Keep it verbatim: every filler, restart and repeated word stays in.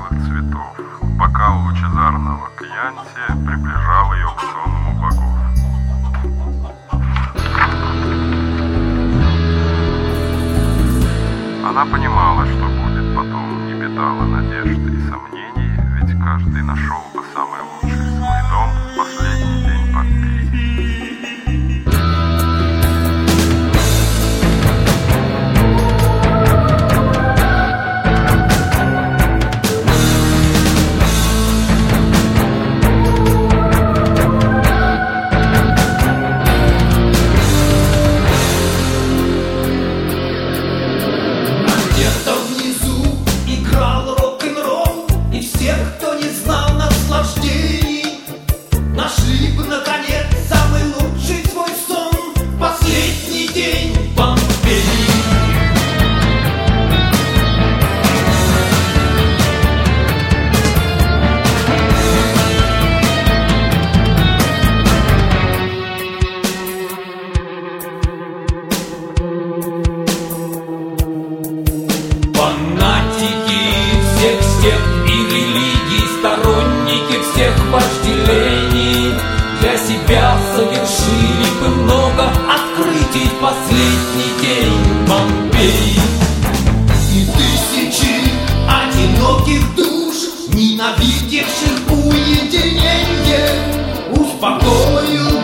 белых цветов. Бокал лучезарного кьянти приближал ее к сонму богов. Она понимала, что будет потом, не питала надежды и сомнений, ведь каждый нашел бы самый лучший свой дом в последний день Помпеи. Кто не знал наслаждений, нашли бы наконец самый лучший свой сон в последний день Помпеи. Фанатики всех степ и религий, сторонники всех вожделений, для себя совершили бы много открытий в последний день Помпеи. И тысячи одиноких душ, ненавидевших уединение, успокоил